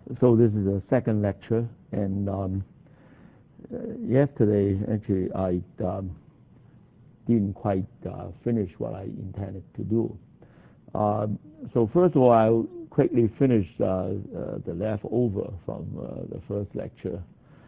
So this is the second lecture, and yesterday actually I didn't quite finish what I intended to do. So first of all, I'll quickly finish the leftover from the first lecture.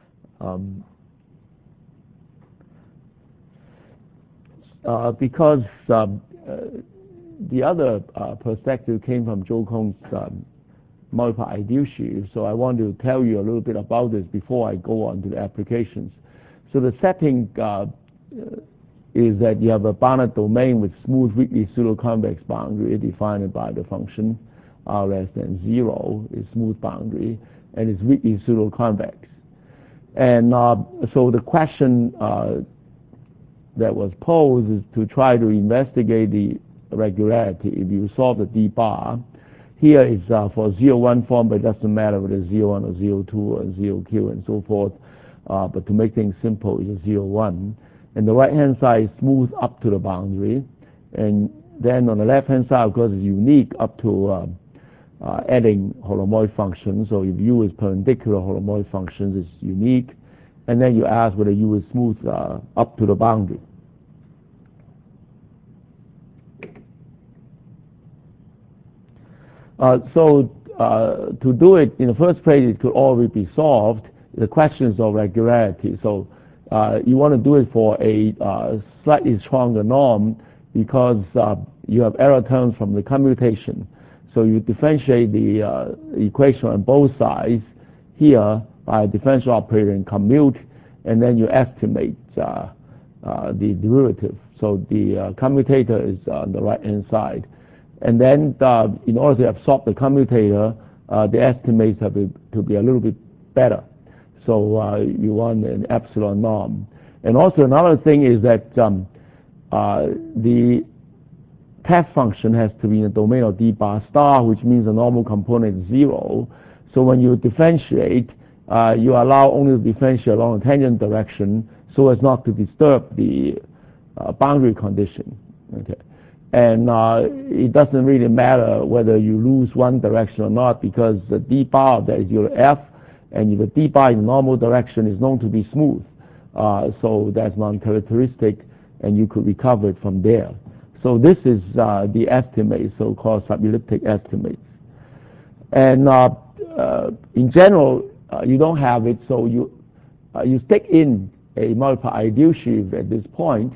Because the other perspective came from Joe Kong's multiple ideal sheaf, so I want to tell you a little bit about this before I go on to the applications. So the setting is that you have a bounded domain with smooth weakly pseudo-convex boundary defined by the function r less than 0 is smooth boundary, and it's weakly pseudo-convex. And so the question that was posed is to try to investigate the regularity if you solve the D bar. Here is for 0-1 form, but it doesn't matter whether it's 0-1 or 0-2 or 0Q and so forth. But to make things simple, it's a 0-1. And the right-hand side is smooth up to the boundary. And then on the left-hand side, of course, is unique up to adding holomoid functions. So if U is perpendicular holomoid functions, it's unique. And then you ask whether U is smooth up to the boundary. So to do it, in the first place, it could already be solved. The question is of regularity. So you want to do it for a slightly stronger norm because you have error terms from the commutation. So you differentiate the equation on both sides here by a differential operator and commute, and then you estimate the derivative. So the commutator is on the right-hand side. And then in order to absorb the commutator, the estimates have to be a little bit better. So you want an epsilon norm. And also another thing is that the test function has to be in the domain of D bar star, which means the normal component is 0. So when you differentiate, you allow only to differentiate along the tangent direction so as not to disturb the boundary condition. Okay. And it doesn't really matter whether you lose one direction or not, because the D bar that is your F, and if the D bar in the normal direction is known to be smooth. So that's non-characteristic, and you could recover it from there. So this is the estimate, so-called subelliptic estimates. And in general, you don't have it, so you stick in a multiple ideal sheaf at this point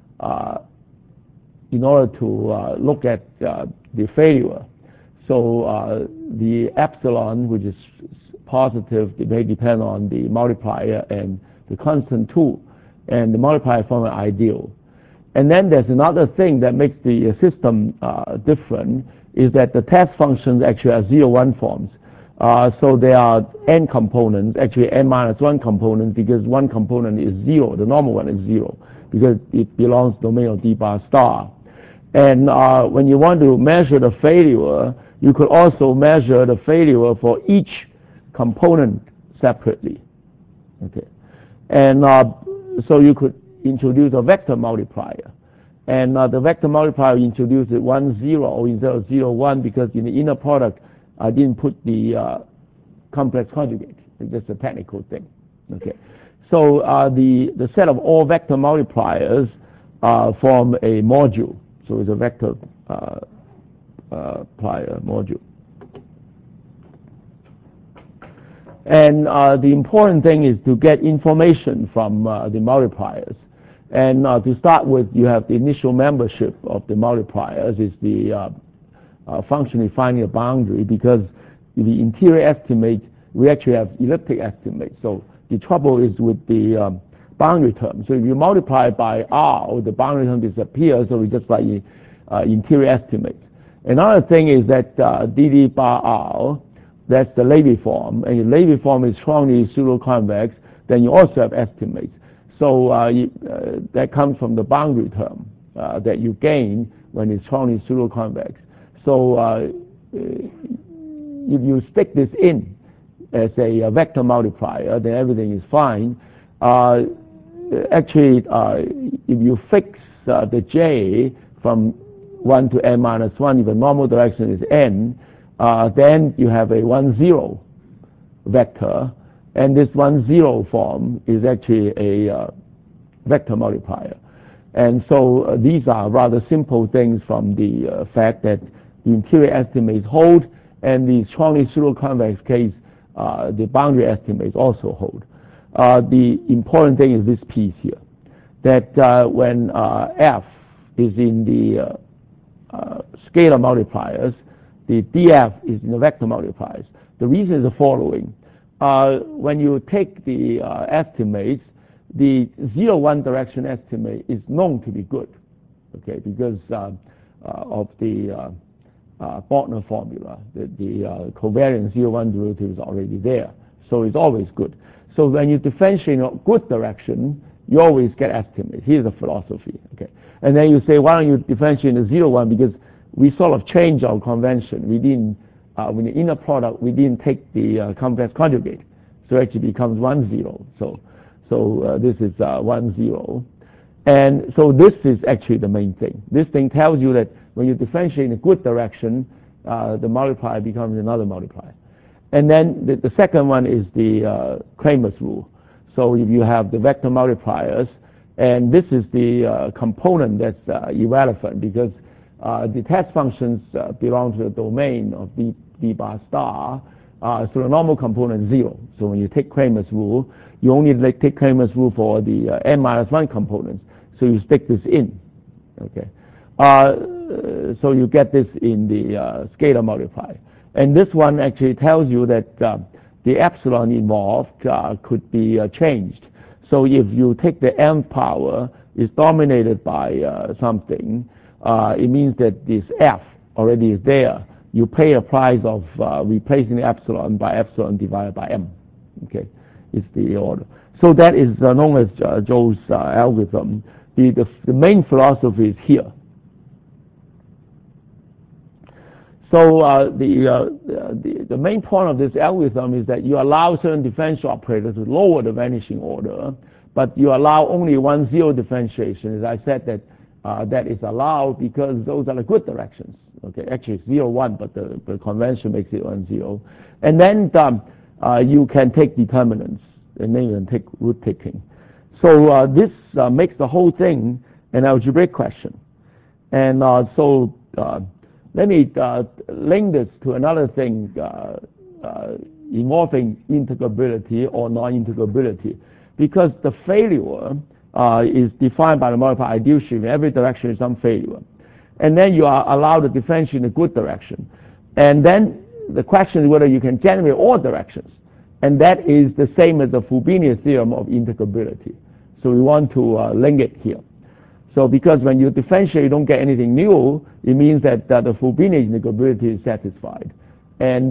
in order to look at the failure. So the epsilon, which is positive, it may depend on the multiplier and the constant 2, and the multiplier form an ideal. And then there's another thing that makes the system different, is that the test functions actually are 0-1 forms. So there are n components, actually n-1 components, because one component is 0, the normal one is 0, because it belongs to the domain of D bar star. And when you want to measure the failure, you could also measure the failure for each component separately. Okay. And so you could introduce a vector multiplier. And the vector multiplier introduces 1, 0 instead of 0, 1, because in the inner product, I didn't put the complex conjugate. It's just a technical thing. Okay. So the set of all vector multipliers form a module. So it's a vector plier module. And the important thing is to get information from the multipliers. And to start with, you have the initial membership of the multipliers is the function defining a boundary, because the interior estimate, we actually have elliptic estimate. So the trouble is with the boundary term. So if you multiply by R, the boundary term disappears, so we just like interior estimate. Another thing is that DD bar R, that's the Levy form, and your Levy form is strongly pseudo-convex, then you also have estimates. So that comes from the boundary term that you gain when it's strongly pseudo-convex. So if you stick this in as a vector multiplier, then everything is fine. Actually, if you fix the J from 1 to n-1, if the normal direction is n, then you have a 1, 0 vector, and this 1, 0 form is actually a vector multiplier. And so these are rather simple things from the fact that the interior estimates hold, and the strongly pseudo-convex case, the boundary estimates also hold. The important thing is this piece here, that when F is in the scalar multipliers, the dF is in the vector multipliers. The reason is the following. When you take the estimates, the 0, 1 direction estimate is known to be good, okay, because of the Bortner formula. The covariance 0, 1 derivative is already there, so it's always good. So when you differentiate in a good direction, you always get estimates. Here's the philosophy, okay. And then you say, why don't you differentiate in the 0, 1? Because we sort of changed our convention. We didn't, when the inner product, we didn't take the complex conjugate, so it actually becomes 1, 0. So this is 1, 0. And so this is actually the main thing. This thing tells you that when you differentiate in a good direction, the multiplier becomes another multiplier. And then the second one is the Cramer's rule. So if you have the vector multipliers, and this is the component that's irrelevant, because the test functions belong to the domain of d bar star, so the normal component is 0. So when you take Cramer's rule, you only take Cramer's rule for the n-1 components. So you stick this in, okay. So you get this in the scalar multiplier. And this one actually tells you that the epsilon involved could be changed. So if you take the m power is dominated by something, it means that this f already is there. You pay a price of replacing the epsilon by epsilon divided by m. Okay, it's the order. So that is known as Zhou's algorithm. The main philosophy is here. So the main point of this algorithm is that you allow certain differential operators to lower the vanishing order, but you allow only 1, 0 differentiation. As I said, that is allowed because those are the good directions. Okay, actually it's 0, 1, but the convention makes it 1, 0. And then you can take determinants, and then you can take root picking. So this makes the whole thing an algebraic question. And so let me link this to another thing involving integrability or non-integrability, because the failure is defined by the multiplier ideal stream. In every direction is some failure. And then you are allowed to differentiate in a good direction. And then the question is whether you can generate all directions. And that is the same as the Frobenius theorem of integrability. So we want to link it here. So because when you differentiate, you don't get anything new, it means that the Frobenius integrability is satisfied. And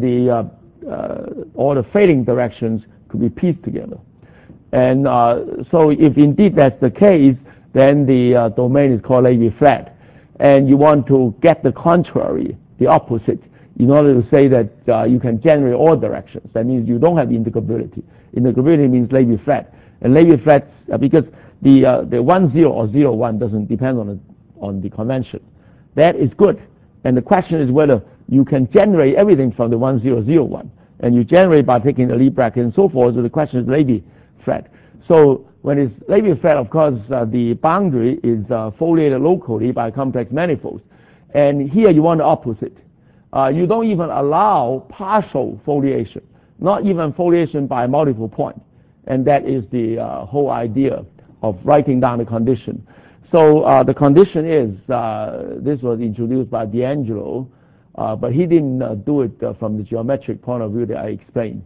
all the failing directions could be pieced together. And so if indeed that's the case, then the domain is called Levi-flat. And you want to get the contrary, the opposite, in order to say that you can generate all directions. That means you don't have integrability. Integrability means Levi-flat. And Levi-flat, because the 1, 0 or 0, 1 doesn't depend on the convention. That is good. And the question is whether you can generate everything from the 1, 0, 0, 1. And you generate by taking the Lie bracket and so forth. So the question is Levi-flat. So when it's Levi-flat, of course, the boundary is foliated locally by complex manifolds. And here you want the opposite. You don't even allow partial foliation, not even foliation by multiple points. And that is the whole idea of writing down the condition. So the condition is, this was introduced by D'Angelo, but he didn't do it from the geometric point of view that I explained.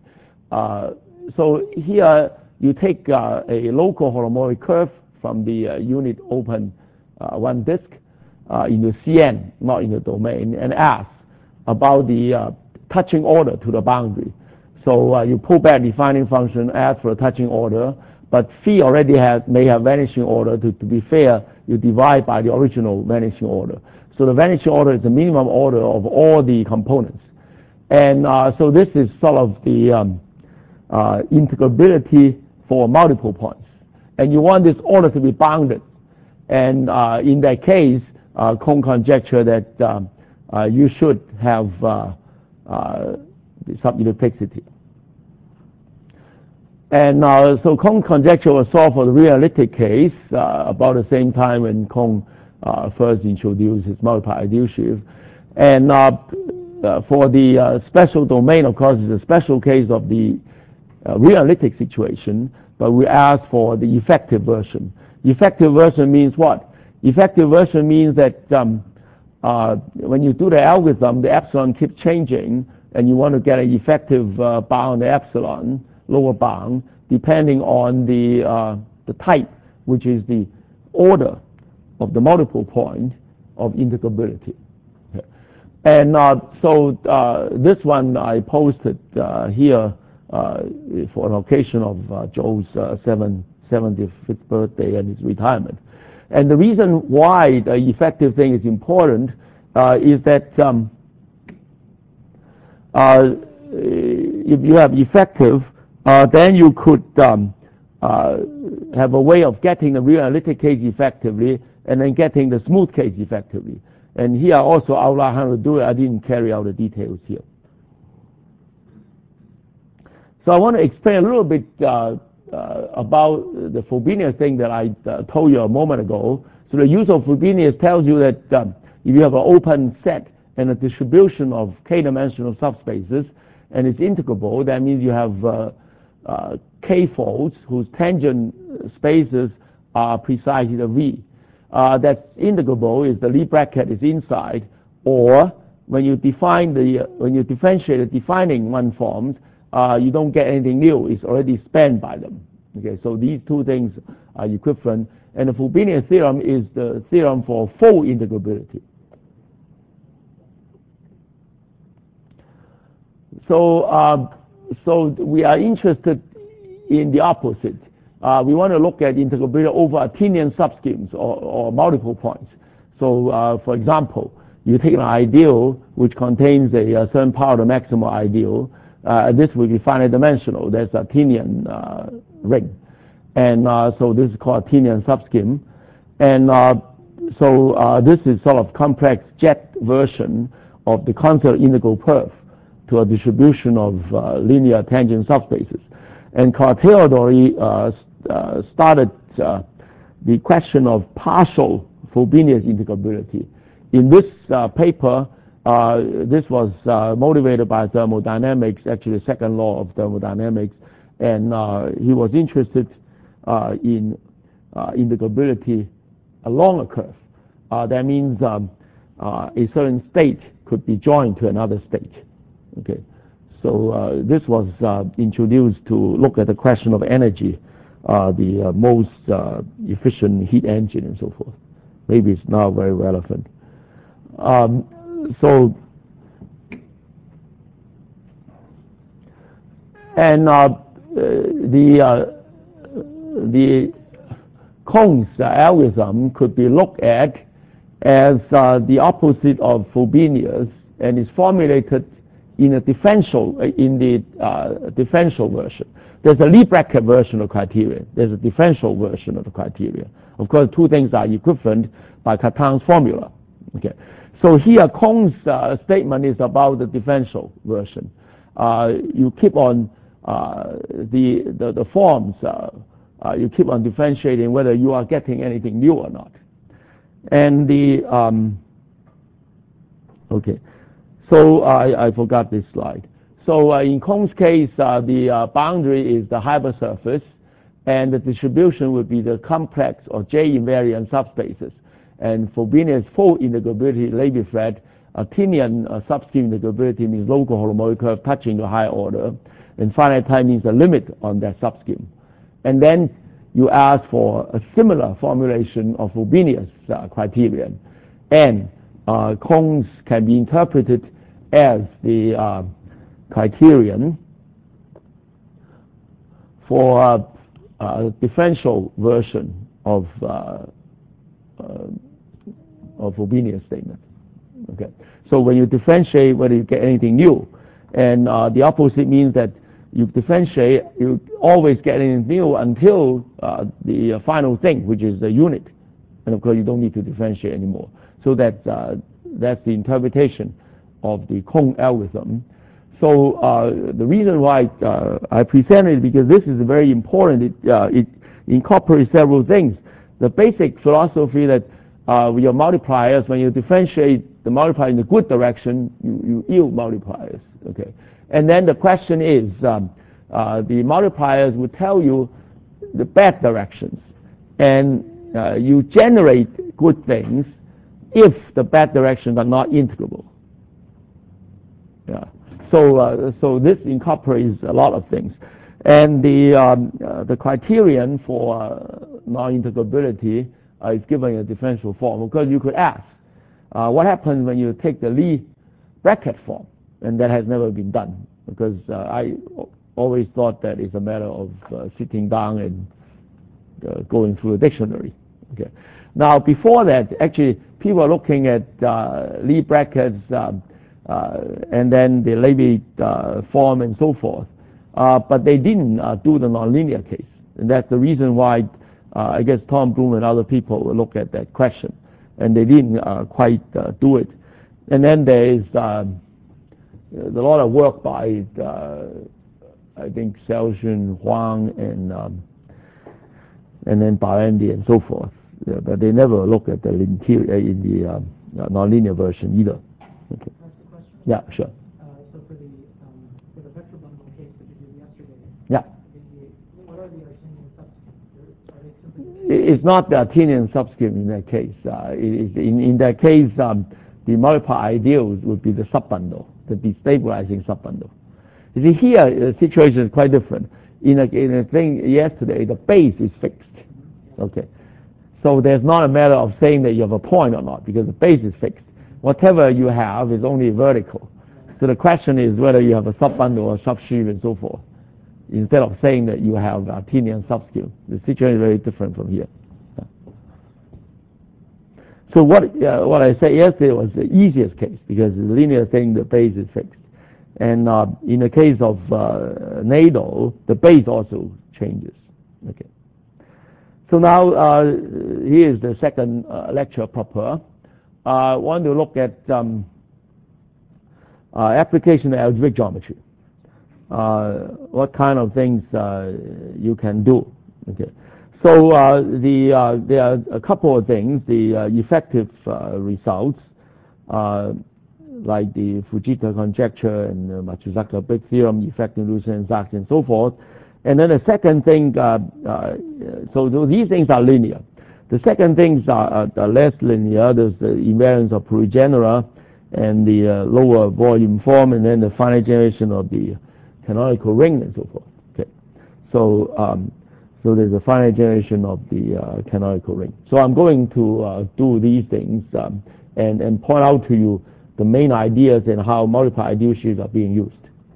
So here you take a local holomorphic curve from the unit open one disk in the Cn, not in the domain, and ask about the touching order to the boundary. So you pull back defining function, ask for a touching order, but phi already may have vanishing order. To be fair, you divide by the original vanishing order. So the vanishing order is the minimum order of all the components. And so this is sort of the integrability for multiple points. And you want this order to be bounded. And in that case, Kohn conjecture that you should have the subunit fixity. And so Kong's conjecture was solved for the reanalytic case about the same time when Kong first introduced his multiply ideal shift. And for the special domain, of course, it's a special case of the reanalytic situation, but we asked for the effective version. Effective version means what? Effective version means that when you do the algorithm, the epsilon keeps changing, and you want to get an effective bound epsilon, lower bound, depending on the type, which is the order of the multiple point of integrability. Okay. And so this one I posted here for an occasion of Joe's 75th birthday and his retirement. And the reason why the effective thing is important is that if you have effective, then you could have a way of getting the reanalytic case effectively and then getting the smooth case effectively. And here I also outline how to do it. I didn't carry out the details here. So I want to explain a little bit about the Frobenius thing that I told you a moment ago. So the use of Frobenius tells you that if you have an open set and a distribution of k-dimensional subspaces and it's integrable, that means you have k-folds whose tangent spaces are precisely the V. That's integrable is the Lie bracket is inside, or when you define when you differentiate the defining one forms, you don't get anything new. It's already spanned by them. Okay, so these two things are equivalent, and the Frobenius theorem is the theorem for full integrability. So we are interested in the opposite. We want to look at integrability over Artinian subschemes or multiple points. So, for example, you take an ideal which contains a certain power of the maximal ideal. This will be finite dimensional. That's Artinian ring. And so this is called Artinian subscheme. And so this is sort of complex jet version of the concept of integral perf to a distribution of linear tangent subspaces. And Carl-Theodori started the question of partial Frobenius integrability. In this paper, this was motivated by thermodynamics, actually the second law of thermodynamics, and he was interested in integrability along a curve. That means a certain state could be joined to another state. Okay, so this was introduced to look at the question of energy, the most efficient heat engine and so forth. Maybe it's now very relevant. So, and the Kong's algorithm could be looked at as the opposite of Frobenius, and is formulated in a differential differential version. There's a Lie bracket version of criterion. There's a differential version of the criterion. Of course, two things are equivalent by Cartan's formula. Okay. So here, Kong's statement is about the differential version. You keep on the forms. You keep on differentiating whether you are getting anything new or not. And the okay. So I forgot this slide. So in Kong's case, the boundary is the hypersurface, and the distribution would be the complex or J-invariant subspaces. And Frobenius full integrability, Levi-Fred, Artinian subscheme integrability means local holomorphic curve touching the higher order, and finite time means a limit on that subscheme. And then you ask for a similar formulation of Frobenius criterion, and Kong's can be interpreted as the criterion for a differential version of Frobenius statement. Okay, so when you differentiate, whether you get anything new, and the opposite means that you differentiate, you always get anything new until the final thing, which is the unit, and of course you don't need to differentiate anymore. So that's the interpretation of the Kong algorithm. So the reason why I presented it, because this is very important. It incorporates several things. The basic philosophy that with your multipliers, when you differentiate the multiplier in the good direction, you yield multipliers. Okay, and then the question is, the multipliers will tell you the bad directions, and you generate good things if the bad directions are not integrable. Yeah. So this incorporates a lot of things, and the criterion for non-integrability is given in a differential form. Because you could ask, what happens when you take the Lie bracket form, and that has never been done. Because I always thought that it's a matter of sitting down and going through a dictionary. Okay. Now before that, actually people are looking at Lie brackets. And then the Levy form and so forth. But they didn't do the nonlinear case. And that's the reason why I guess Tom Bloom and other people look at that question. And they didn't quite do it. And then there is a lot of work by, I think, Xiaoxun, Huang, and then Barendi and so forth. But they never look at the nonlinear version either. Okay. Yeah, sure. So for the vector bundle case that you did yesterday, yeah. What are the Artinian subscripts? Are they simply... It's not the Artinian subscript in that case. In that case, the multiplier ideals would be the subbundle, the destabilizing subbundle. You see, here the situation is quite different. In a thing yesterday, the base is fixed. Okay, so there's not a matter of saying that you have a point or not, because the base is fixed. Whatever you have is only vertical. So the question is whether you have a subbundle or subscript and so forth, instead of saying that you have Artinian subscript. The situation is very different from here. So what I said yesterday was the easiest case, because the linear thing, the base is fixed. And in the case of Nadel, the base also changes. Okay. So now here is the second lecture proper. I want to look at application of algebraic geometry. What kind of things you can do. Okay. So there are a couple of things. The effective results, like the Fujita conjecture and Matsuzaka-Big theorem, effective Lucent-Sachs and so forth. And then the second thing, so these things are linear. The second things are less linear. There's the invariance of Puri-genera and the lower volume form, and then the finite generation of the canonical ring and so forth. Okay, so there's a finite generation of the canonical ring. So I'm going to do these things and point out to you the main ideas and how multiplier ideal sheaves are being used.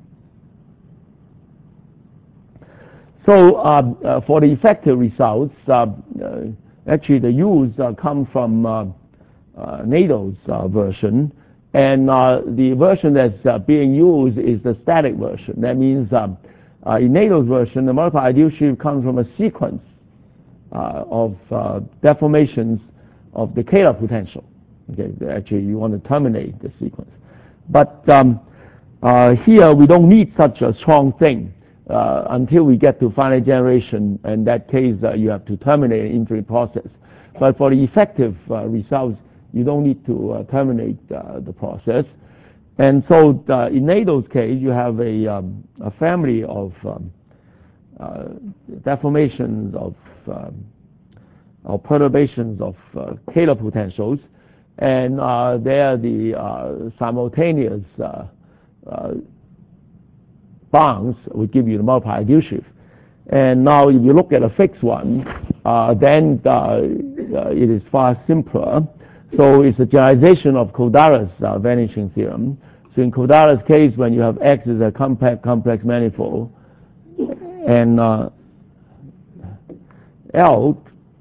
So for the effective results, actually the use come from Nadel's version, and the version that's being used is the static version. That means in Nadel's version, the multiplier ideal sheaf comes from a sequence of deformations of the Kähler potential. Okay, actually you want to terminate the sequence, but here we don't need such a strong thing until we get to finite generation. In that case, you have to terminate an infinite process. But for the effective results, you don't need to terminate the process. And so in Nadel's case, you have a family of deformations or perturbations of Kähler potentials, and they are the simultaneous bounds will give you the multiplier ideal sheaf. And now if you look at a fixed one, then it is far simpler. So it's a generalization of Kodara's vanishing theorem. So in Kodara's case, when you have X is a complex manifold, and L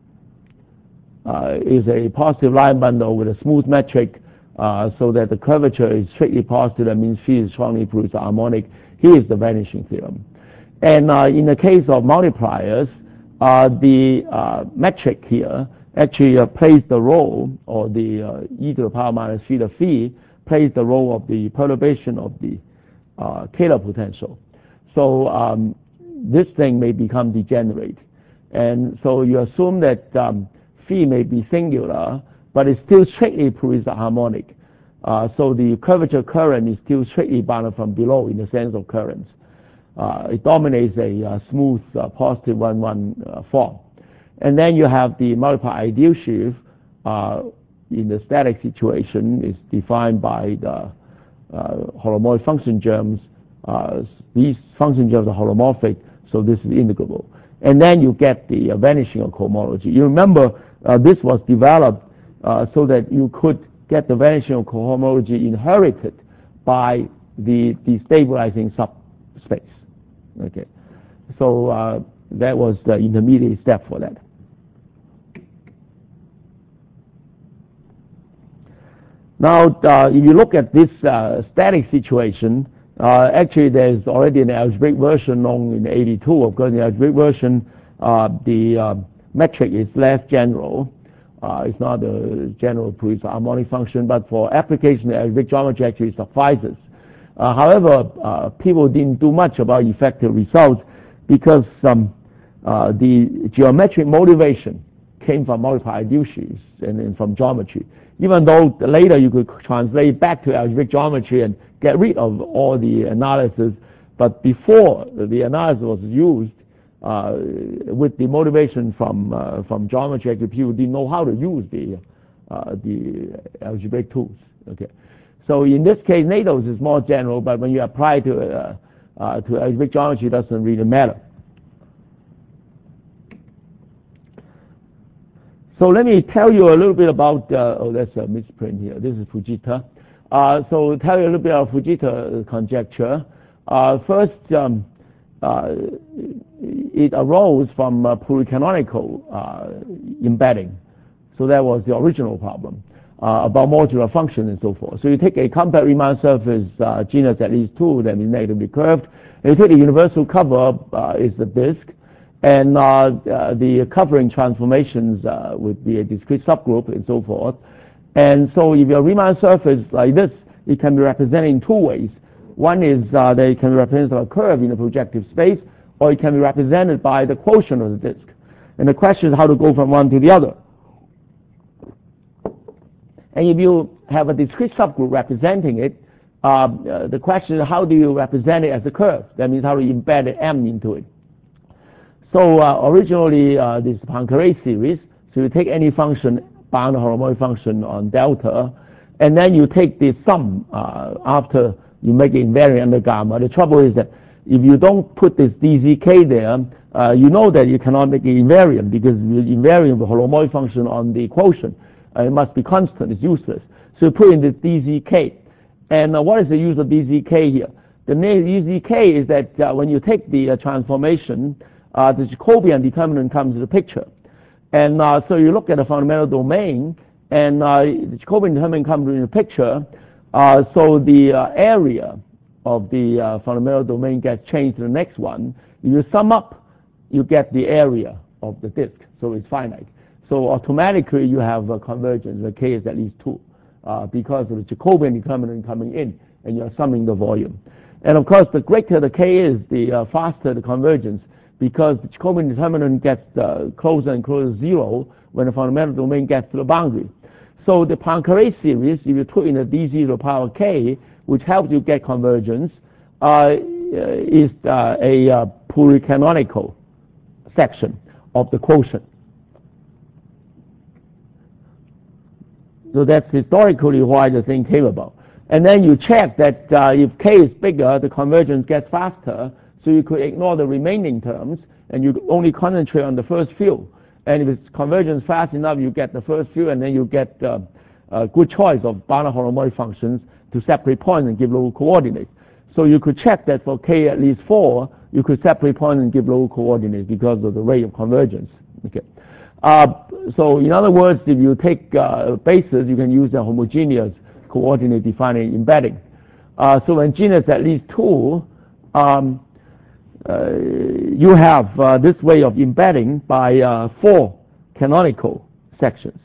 is a positive line bundle with a smooth metric, so that the curvature is strictly positive, that means phi is strongly produces harmonic. Here is the vanishing theorem. And in the case of multipliers, the metric here actually plays the role, or the e to the power minus theta phi plays the role of the perturbation of the scalar potential. So this thing may become degenerate. And so you assume that phi may be singular, but it's still strictly Puris's harmonic. So the curvature current is still strictly bounded from below in the sense of currents. It dominates a smooth positive 1-1 form. And then you have the multiply ideal sheaf in the static situation is defined by the holomoid function germs. These function germs are holomorphic, so this is integrable. And then you get the vanishing of cohomology. You remember this was developed so that you could get the vanishing of cohomology inherited by the destabilizing subspace. Okay, so that was the intermediate step for that. Now, if you look at this static situation, actually there's already an algebraic version known in '82. Of course, in the algebraic version, the metric is less general. It's not a general Puris's harmonic function, but for application, the algebraic geometry actually suffices. However, people didn't do much about effective results because the geometric motivation came from multiply ideal sheaves and from geometry. Even though later you could translate back to algebraic geometry and get rid of all the analysis, but before the analysis was used with the motivation from geometry, actually people didn't know how to use the algebraic tools. Okay. So in this case, Nados is more general, but when you apply to algebraic geometry, it doesn't really matter. So let me tell you a little bit about, that's a misprint here. This is Fujita. So tell you a little bit about Fujita conjecture. First, it arose from pluricanonical embedding. So that was the original problem. About modular function and so forth. So you take a compact Riemann surface genus at least 2 that is negatively curved, and you take the universal cover is the disk, and the covering transformations would be a discrete subgroup and so forth. And so if your Riemann surface like this, it can be represented in 2 ways. One is that it can be represented as a curve in a projective space, or it can be represented by the quotient of the disk. And the question is how to go from one to the other. And if you have a discrete subgroup representing it, the question is how do you represent it as a curve? That means how to embed M into it. So originally this Poincare series, so you take any function, bound holomorphic function on delta, and then you take the sum after you make it invariant under gamma. The trouble is that if you don't put this dzk there, you know that you cannot make it invariant because you invariant the holomorphic function on the quotient. It must be constant, it's useless. So you put in this dzk. And what is the use of dzk here? The dzk is that when you take the transformation, the Jacobian determinant comes into the picture. And so you look at the fundamental domain, and the Jacobian determinant comes into the picture. So the area of the fundamental domain gets changed to the next one. If you sum up, you get the area of the disk. So it's finite. So automatically you have a convergence where k is at least 2 because of the Jacobian determinant coming in, and you're summing the volume. And of course, the greater the k is, the faster the convergence, because the Jacobian determinant gets closer and closer to 0 when the fundamental domain gets to the boundary. So the Poincare series, if you put in a d0 to the power k, which helps you get convergence, is a pluricanonical section of the quotient. So that's historically why the thing came about. And then you check that if k is bigger, the convergence gets faster, so you could ignore the remaining terms, and you only concentrate on the first few. And if it's convergence fast enough, you get the first few, and then you get a good choice of bounded holomorphic functions to separate points and give local coordinates. So you could check that for k at least 4, you could separate points and give local coordinates because of the rate of convergence. Okay. So in other words, if you take bases, you can use a homogeneous coordinate defining embedding. So when genus at least 2, you have this way of embedding by 4 canonical sections.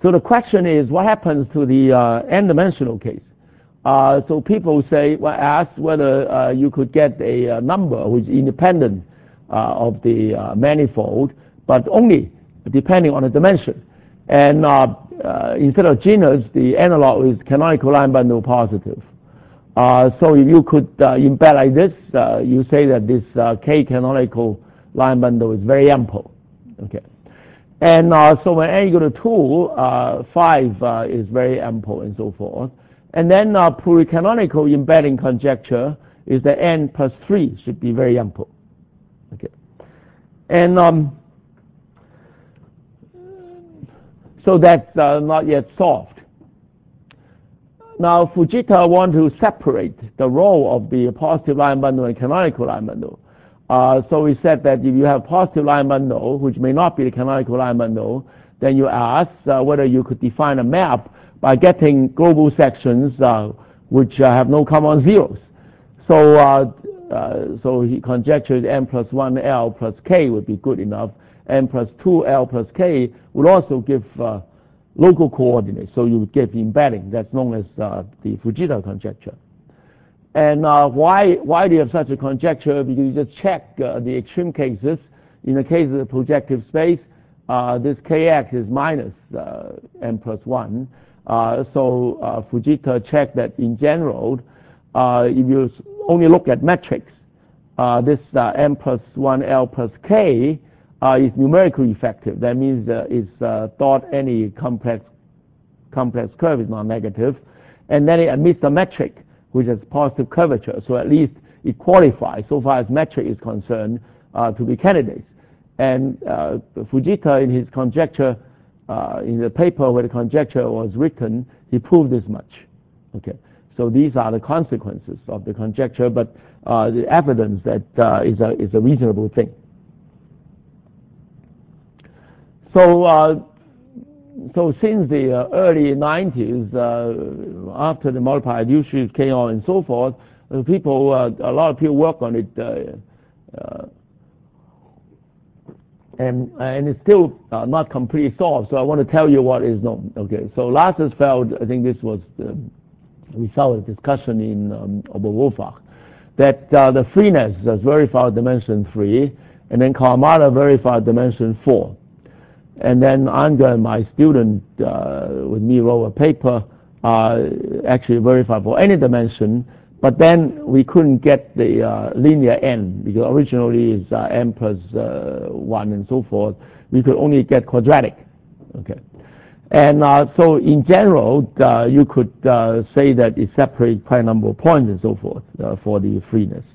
So the question is, what happens to the n-dimensional case? So people ask whether you could get a number which is independent of the manifold, but only depending on the dimension. And instead of genus, the analog is canonical line bundle positive. So if you could embed like this, you say that this K canonical line bundle is very ample. Okay. And so when n equal to 2, 5 is very ample and so forth. And then pluricanonical embedding conjecture is that n plus 3 should be very ample. Okay. And so that's not yet solved. Now Fujita want to separate the role of the positive line bundle and canonical line bundle. So we said that if you have positive line bundle, which may not be the canonical line bundle, then you ask whether you could define a map by getting global sections which have no common zeros. So he conjectured n plus 1 L plus K would be good enough. N plus 2 L plus K would also give local coordinates, so you would get the embedding. That's known as the Fujita conjecture. And why do you have such a conjecture? Because you just check the extreme cases. In the case of the projective space, this Kx is minus n plus 1. So Fujita checked that in general, if you only look at metrics, this n plus 1 L plus K is numerically effective. That means it's thought any complex curve is non-negative, and then it admits a metric which has positive curvature. So at least it qualifies, so far as metric is concerned, to be candidates. And Fujita, in his conjecture, in the paper where the conjecture was written, he proved this much. Okay, so these are the consequences of the conjecture, but the evidence that is a reasonable thing. So since the early 90s, after the multiplied U-shapes came on and so forth, a lot of people work on it, and it's still not completely solved. So I want to tell you what is known. Okay, so Lazarsfeld, I think this was the result of discussion in Oberwolfach, that the freeness is verified dimension 3, and then Kawamata verified dimension 4. And then Anger, my student with me, wrote a paper actually verified for any dimension, but then we couldn't get the linear n, because originally it's n plus 1 and so forth. We could only get quadratic. Okay, and so in general, you could say that it separates quite a number of points and so forth for the freeness.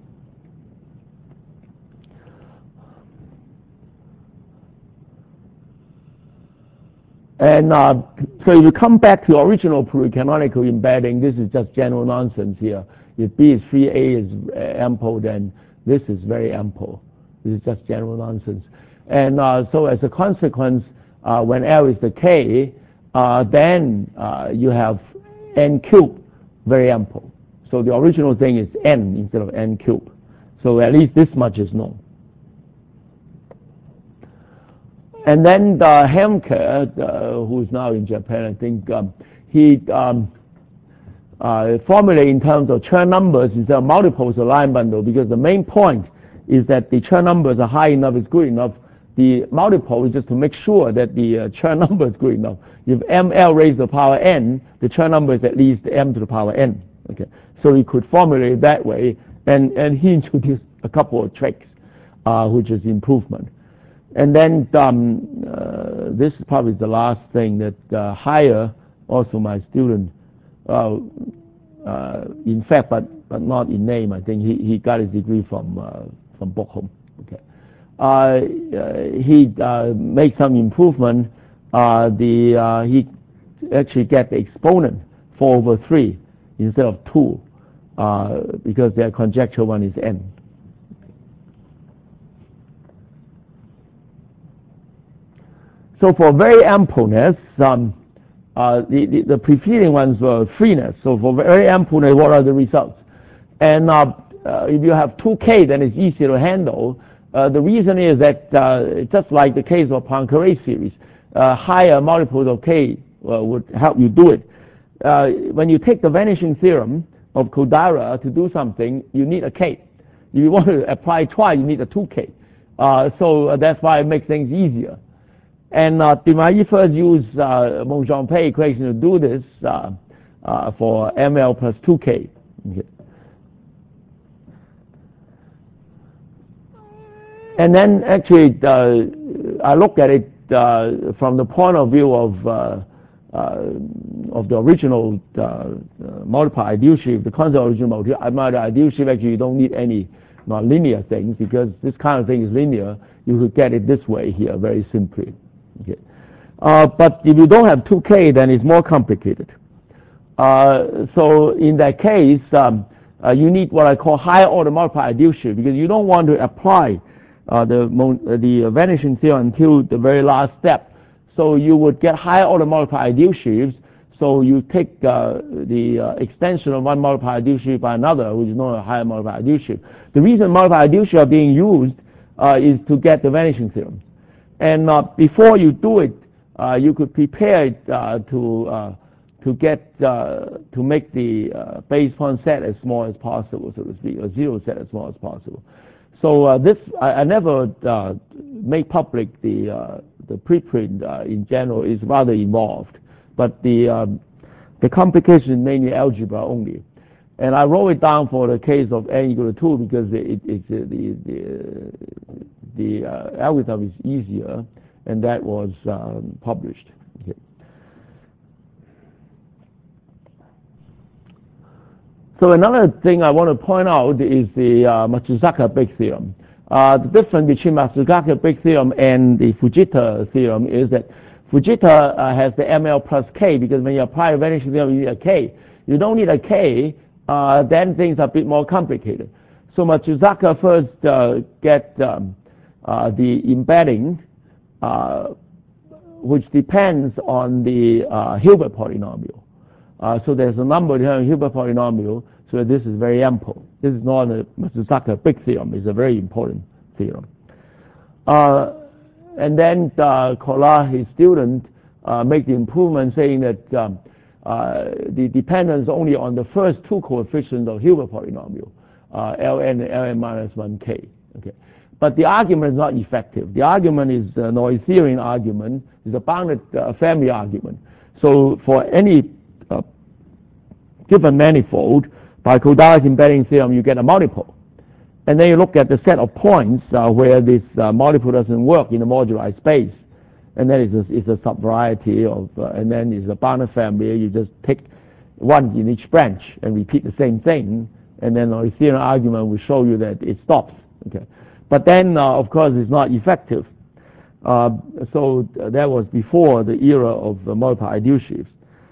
And so if you come back to original pluricanonical embedding, this is just general nonsense here. If B is free, A is ample, then this is very ample. This is just general nonsense. And so as a consequence, when L is the K, then you have n cubed, very ample. So the original thing is n instead of n cubed. So at least this much is known. And then Hemke, who's now in Japan, I think, he formulated in terms of Chern numbers instead of multiples of line bundle, because the main point is that the Chern numbers are high enough, is good enough. The multiple is just to make sure that the Chern number is good enough. If ml raised to the power n, the Chern number is at least m to the power n. Okay, so he could formulate it that way, and he introduced a couple of tricks, which is improvement. And then this is probably the last thing that Heyer, also my student, in fact, but not in name. I think he got his degree from Bochum. Okay, he made some improvement. He actually get the exponent 4/3 instead of 2, because their conjecture one is n. So for very ampleness, the preceding ones were freeness. So for very ampleness, what are the results? And if you have 2K, then it's easier to handle. The reason is that just like the case of Poincare series, higher multiples of k would help you do it. When you take the vanishing theorem of Kodaira to do something, you need a k. If you want to apply twice, you need a 2k. So that's why it makes things easier. And Demailly first used Monge-Ampère equation to do this for ML plus 2k. Okay. And then actually, I look at it from the point of view of the original multiplier ideal shift, the concept of original multiplier ideal shift. Actually, you don't need any nonlinear things because this kind of thing is linear. You could get it this way here very simply. Okay. But if you don't have 2k, then it's more complicated. So in that case, you need what I call higher order multiplier ideal shift because you don't want to apply the vanishing theorem until the very last step. So you would get higher order multiplier ideal shifts. So you take the extension of one multiplier ideal shift by another, which is known as a higher multiplier ideal shift. The reason multiplier ideal shifts are being used is to get the vanishing theorem. And before you do it, you could prepare it to make the base point set as small as possible, so to speak, or zero set as small as possible. So this I never make public the preprint in general is rather involved, but the complication is mainly algebra only. And I wrote it down for the case of n equal to 2 because the algorithm is easier, and that was published. Okay. So another thing I want to point out is the Matsuzaka-Big theorem. The difference between Matsuzaka-Big theorem and the Fujita theorem is that Fujita has the ML plus k because when you apply the vanishing theorem, you need a k. You don't need a k, then things are a bit more complicated. So Matsuzaka first get the embedding, which depends on the Hilbert polynomial. So there's a number here in Hilbert polynomial, so this is very ample. This is not a Matsuzaka-Big theorem. It's a very important theorem. And then Collat, his student, make the improvement saying that the dependence only on the first two coefficients of Hilbert polynomial, Ln and Ln minus 1k. Okay. But the argument is not effective. The argument is the Noetherian argument, is a bounded family argument. So for any given manifold, by Kodaira's embedding theorem, you get a multiple. And then you look at the set of points where this multiple doesn't work in the moduli space. And then it's a subvariety of, and then it's a bounded family. You just take one in each branch and repeat the same thing. And then the Noetherian argument will show you that it stops. Okay. But then, of course, it's not effective. So that was before the era of multiplier ideal shifts.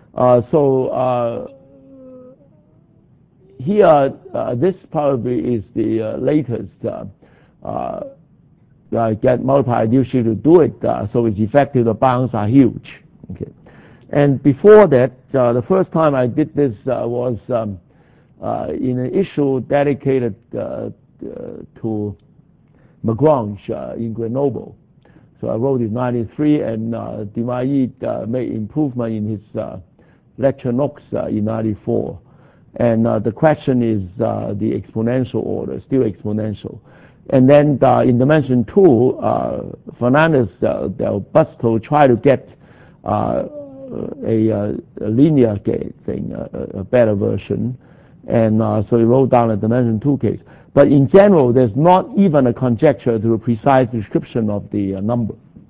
Here, this probably is the latest get multiplier ideal shift to do it, so it's effective. The bounds are huge. Okay, and before that, the first time I did this was in an issue dedicated to Lagrange in Grenoble. So I wrote it in '93, and Demailly made improvement in his lecture notes in '94. And the question is the exponential order, still exponential. And then in dimension 2, Fernandez del Busto tried to get a linear thing, a better version. And so he wrote down a dimension 2 case. But in general, there's not even a conjecture to a precise description of the number.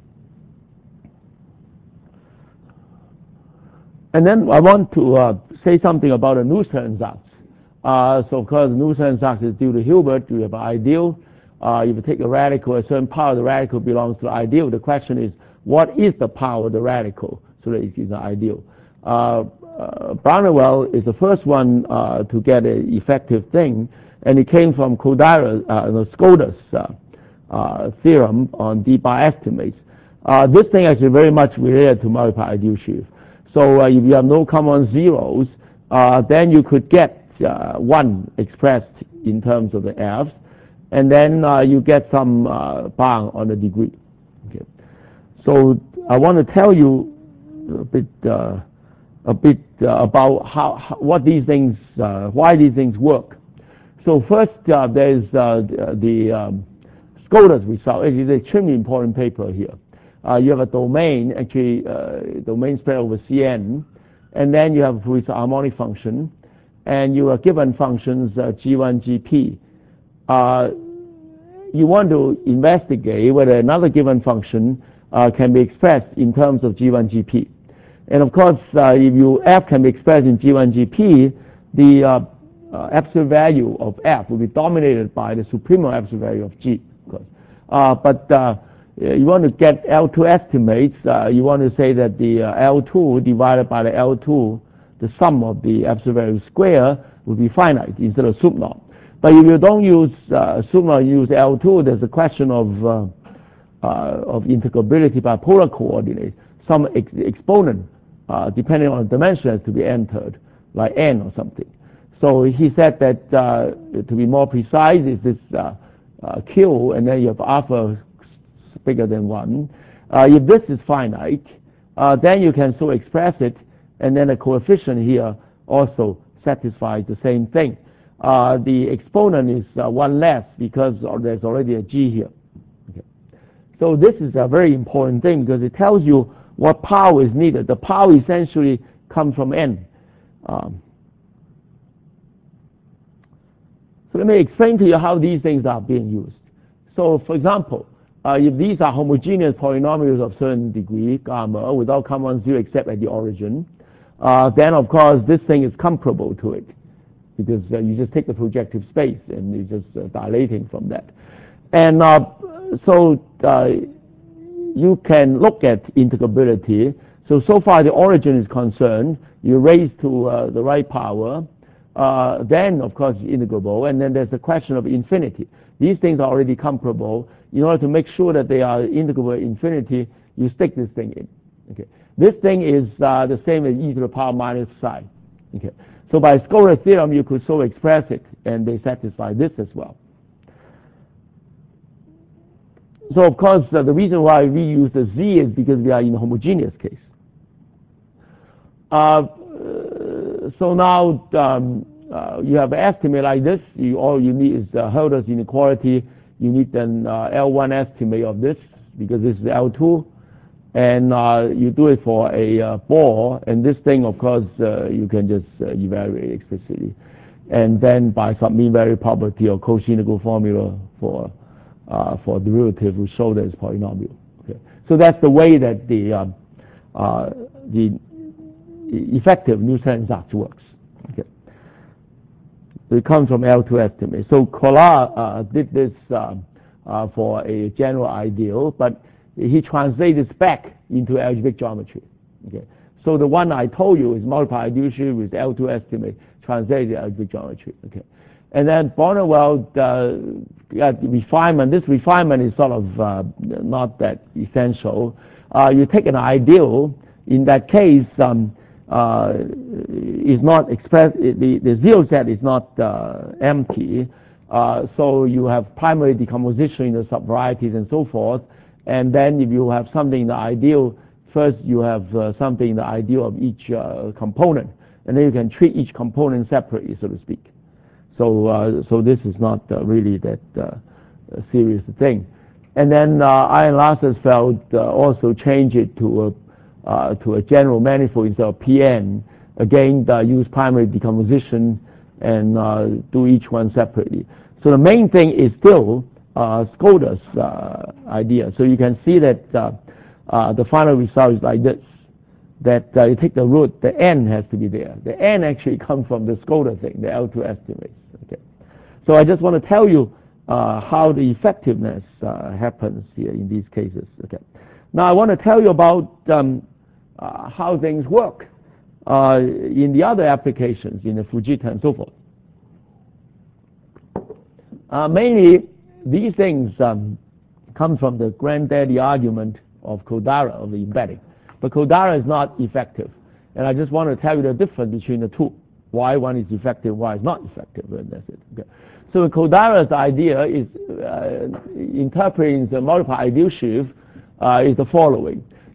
And then I want to say something about a Nussbaum. So of course, Nussbaum is due to Hilbert. You have an ideal. If you take a radical, a certain power of the radical belongs to the ideal. The question is, what is the power of the radical so that it is an ideal? Brownell is the first one to get an effective thing, and it came from Skoda's theorem on D bar estimates. This thing is very much related to multiplier ideal shift. So if you have no common zeros, then you could get 1 expressed in terms of the F's, and then you get some bound on the degree. Okay. So I want to tell you a bit about what these things, why these things work. So first, there's the Scotus result. It is an extremely important paper here. You have a domain, actually, domain spread over Cn, and then you have with harmonic function, and you are given functions G1, Gp. You want to investigate whether another given function can be expressed in terms of G1, Gp. And of course, if f can be expressed in G1, Gp, the absolute value of f will be dominated by the supremum absolute value of G. But you want to get L2 estimates, you want to say that the L2 divided by the L2, the sum of the absolute value square will be finite instead of sup naught. But if you don't use sup naught, use L2, there's a question of integrability by polar coordinate. Some exponent, depending on the dimension, has to be entered, like n or something. So he said that to be more precise, is this Q, and then you have alpha bigger than 1. If this is finite, then you can so express it, and then the coefficient here also satisfies the same thing. The exponent is 1 less because there's already a G here. Okay. So this is a very important thing because it tells you what power is needed. The power essentially comes from n. So let me explain to you how these things are being used. So for example, if these are homogeneous polynomials of certain degree, gamma, without common on 0 except at the origin, then of course this thing is comparable to it, because you just take the projective space and you're just dilating from that. And so you can look at integrability. So far the origin is concerned, you raise to the right power, then of course it's integrable, and then there's the question of infinity. These things are already comparable. In order to make sure that they are integrable at infinity, you stick this thing in. Okay. This thing is the same as e to the power minus psi. Okay. So by Scotus theorem, you could so express it, and they satisfy this as well. So of course, the reason why we use the z is because we are in a homogeneous case. So now you have an estimate like this. All you need is Hölder's inequality. You need an L1 estimate of this because this is L2, and you do it for a ball, and this thing, of course, you can just evaluate explicitly, and then by some mean value property or Cauchy integral formula for derivative, we show that it's polynomial. Okay. So that's the way that the effective Nussbaum-Zaks works. Okay. So it comes from L2 estimate. So Collat did this for a general ideal, but he translated this back into algebraic geometry. Okay. So the one I told you is multiplied ideal shift with L2 estimate translated to algebraic geometry. Okay. And then Bornewald refinement. This refinement is sort of not that essential. You take an ideal. In that case, is not expressed. The zero set is not empty. So you have primary decomposition in the subvarieties and so forth. And then if you have something in the ideal, first you have something in the ideal of each component, and then you can treat each component separately, so to speak. So this is not really that serious thing. And then Iron Lazarsfeld also changed it to a general manifold instead of Pn. Again, use primary decomposition and do each one separately. So the main thing is still Scotus idea. So you can see that the final result is like this. That you take the root, the n has to be there. The n actually comes from the Scotus thing, the L2 estimates. Okay. So I just want to tell you how the effectiveness happens here in these cases. Okay. Now I want to tell you about how things work in the other applications, in the Fujita and so forth. Mainly, these things come from the granddaddy argument of Kodara, of the embedding. But Kodara is not effective. And I just want to tell you the difference between the two. Why one is effective, why it's not effective, and that's it. Okay. So Kodara's idea is interpreting the multiplied ideal shift is the following.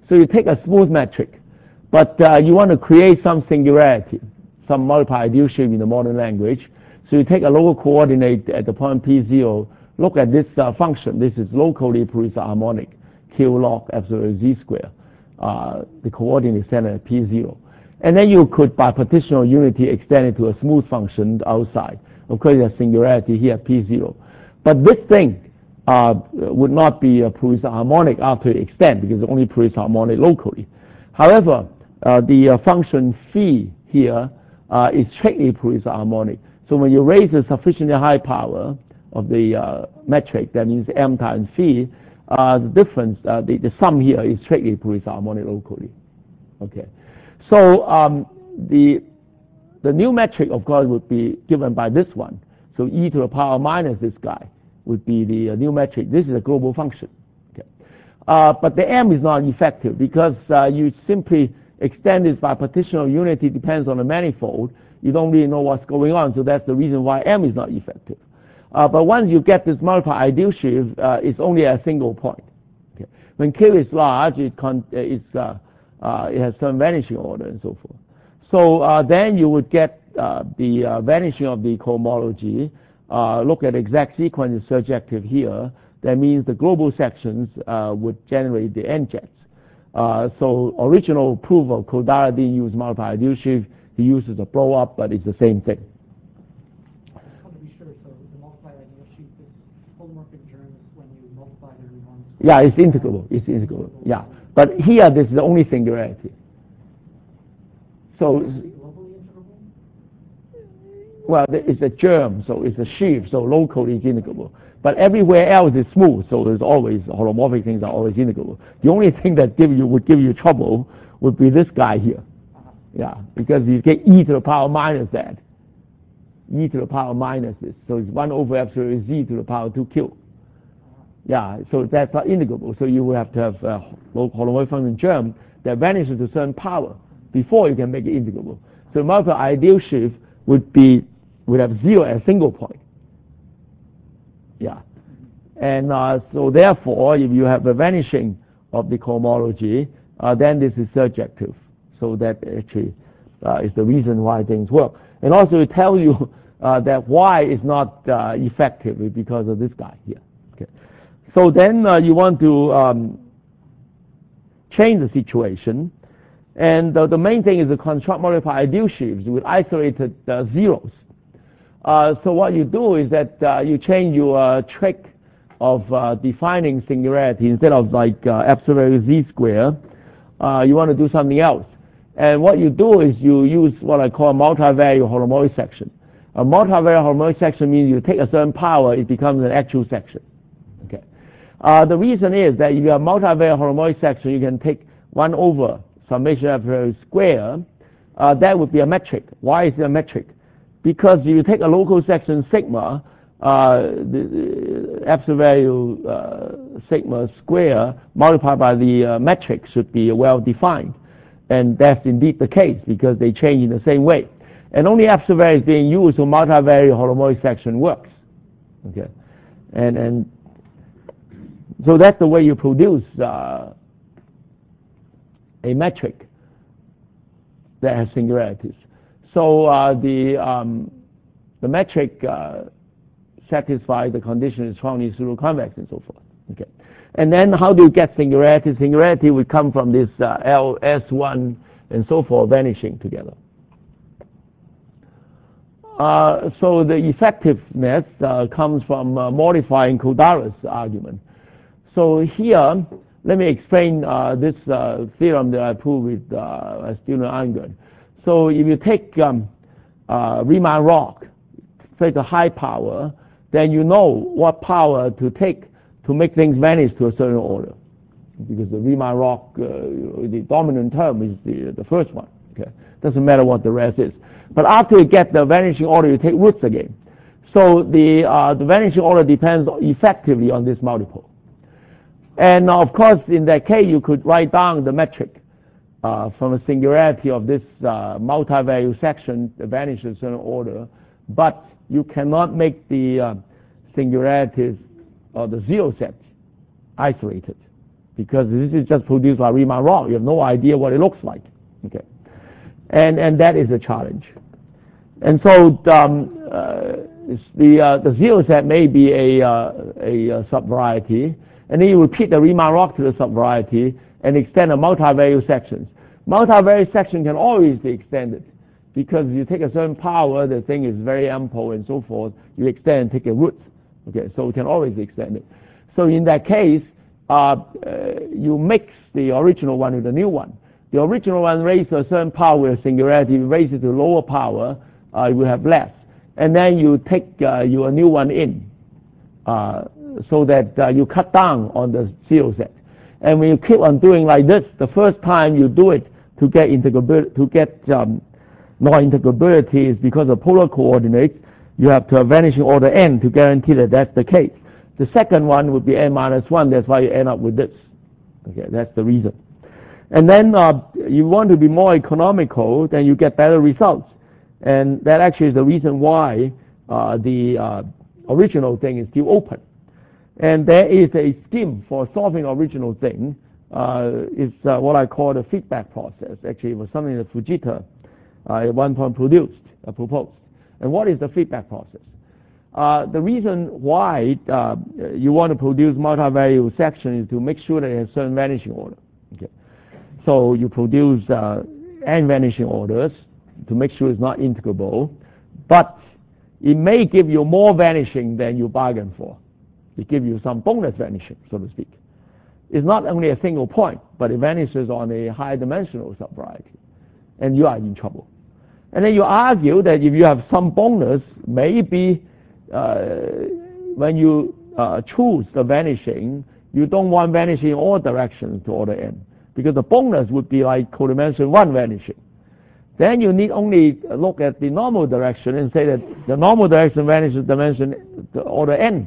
So you take a smooth metric, but you want to create some singularity, some multiply ideal shape in the modern language. So you take a local coordinate at the point P0, look at this function. This is locally produced harmonic, Q log epsilon z square. The coordinate center at P0. And then you could, by partitional unity, extend it to a smooth function outside. Of course, there's singularity here at P0. But this thing would not be produced harmonic after you extend, because it only produces harmonic locally. However, the function phi here is strictly produced harmonic. So when you raise a sufficiently high power of the metric, that means m times phi, the difference, the sum here is strictly produced harmonic locally. Okay. So the new metric, of course, would be given by this one. So e to the power minus this guy would be the new metric. This is a global function. Okay. But the m is not effective because you simply extend this by partitional unity, depends on the manifold. You don't really know what's going on, so that's the reason why m is not effective. But once you get this multiply ideal shift, it's only a single point. Okay. When Q is large, it has some vanishing order and so forth. So then you would get the vanishing of the cohomology. Look at exact sequence surjective here. That means the global sections would generate the n-jets. So original proof of Kodara didn't use multiply ideal shift. He uses a blow up, but it's the same thing. To be sure, so the multiply ideal sheet is holomorphic germs when you multiply their ones. Yeah, it's integrable. It's integrable. Yeah, but here this is the only singularity. So, Globally integrable? well, it's a germ, so it's a sheaf, so locally it's integrable. But everywhere else is smooth, so there's always holomorphic things are always integrable. The only thing that would give you trouble would be this guy here. Yeah, because you get e to the power minus that. E to the power minus this. So it's 1 over epsilon z to the power 2q. Yeah, so that's not integrable. So you will have to have a holomorphic function germ that vanishes to a certain power before you can make it integrable. So multiple ideal shift would have 0 at a single point. Yeah. And so therefore, if you have a vanishing of the cohomology, then this is surjective. So that actually is the reason why things work. And also it tells you that y is not effective because of this guy here. Okay. So then you want to change the situation. And the main thing is to construct multiply ideal shifts with isolated zeros. So what you do is that you change your trick of defining singularity. Instead of like epsilon z square, you want to do something else. And what you do is you use what I call multivariate holomorphic section. A multivariate holomorphic section means you take a certain power, it becomes an actual section. Okay. The reason is that if you have multivariate holomorphic section, you can take 1 over summation epsilon square. That would be a metric. Why is it a metric? Because if you take a local section sigma, the epsilon value sigma square multiplied by the metric should be well defined. And that's indeed the case because they change in the same way. And only epsilon value is being used, so multivariate holomorphic section works. Okay, and so that's the way you produce a metric that has singularities. So the metric satisfies the condition is strongly pseudo-convex and so forth. Okay. And then how do you get singularity? Singularity would come from this L, S1, and so forth vanishing together. So the effectiveness comes from modifying Kodara's argument. So here, let me explain this theorem that I proved with a student Angren. So if you take Riemann rock, take a high power, then you know what power to take to make things vanish to a certain order. Because the Riemann rock, the dominant term is the first one. Okay, doesn't matter what the rest is. But after you get the vanishing order, you take roots again. So the vanishing order depends effectively on this multiple. And of course, in that case, you could write down the metric from a singularity of this multi-value section that vanishes in a certain order, but you cannot make the singularities or the zero set isolated. because this is just produced by Riemann Roch. You have no idea what it looks like. Okay, and that is a challenge. And so the zero set may be a subvariety, and then you repeat the Riemann Roch to the subvariety and extend the multivariate sections. Multivariate section can always be extended because you take a certain power, the thing is very ample and so forth. You extend and take a root. Okay, so it can always be extended. So in that case, you mix the original one with the new one. The original one raised to a certain power with a singularity. You raise it to lower power, you will have less. And then you take your new one in, so that you cut down on the zero set. And when you keep on doing like this, the first time you do it to get non-integrability is because of polar coordinates. You have to have vanishing order n to guarantee that that's the case. The second one would be n minus 1. That's why you end up with this. Okay, that's the reason. And then you want to be more economical, then you get better results. And that actually is the reason why the original thing is still open. And there is a scheme for solving original thing. It's what I call the feedback process. Actually, it was something that Fujita at one point proposed. And what is the feedback process? The reason why you want to produce multivariate section is to make sure that it has certain vanishing order. Okay. So you produce n vanishing orders to make sure it's not integrable, but it may give you more vanishing than you bargained for. It gives you some bonus vanishing, so to speak. It's not only a single point, but it vanishes on a high dimensional subvariety, and you are in trouble. And then you argue that if you have some bonus, maybe when you choose the vanishing, you don't want vanishing in all directions to order n, because the bonus would be like codimension 1 vanishing. Then you need only look at the normal direction and say that the normal direction vanishes dimension to order n.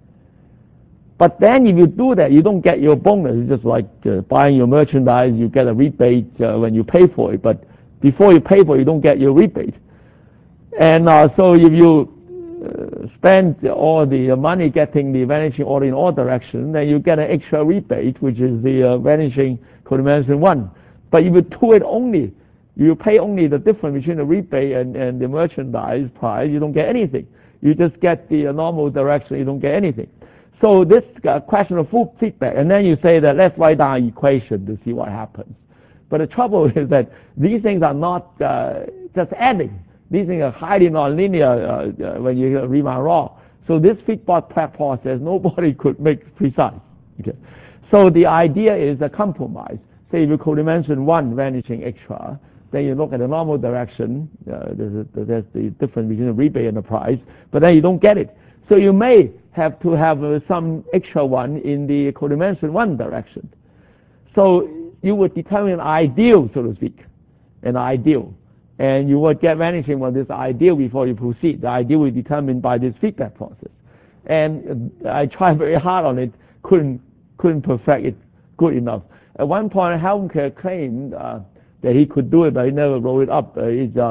But then if you do that, you don't get your bonus. It's just like buying your merchandise, you get a rebate when you pay for it. But before you pay for it, you don't get your rebate. And so if you spend all the money getting the vanishing order in all directions, then you get an extra rebate, which is the vanishing codimension 1. But if you do it only, you pay only the difference between the rebate and the merchandise price, you don't get anything. You just get the normal direction, you don't get anything. So this question of full feedback, and then you say that let's write down an equation to see what happens. But the trouble is that these things are not just adding. These things are highly nonlinear when you Riemann Roch. So this feedback process, nobody could make precise. Okay. So the idea is a compromise. Say if you codimension 1 vanishing extra, then you look at the normal direction, there's the difference between the rebate and the price, but then you don't get it. So you may have to have some extra one in the codimension 1 direction. So you would determine an ideal, so to speak, an ideal. And you would get vanishing on this ideal before you proceed. The ideal is determined by this feedback process. And I tried very hard on it, couldn't perfect it good enough. At one point, Helmke claimed that he could do it, but he never wrote it up.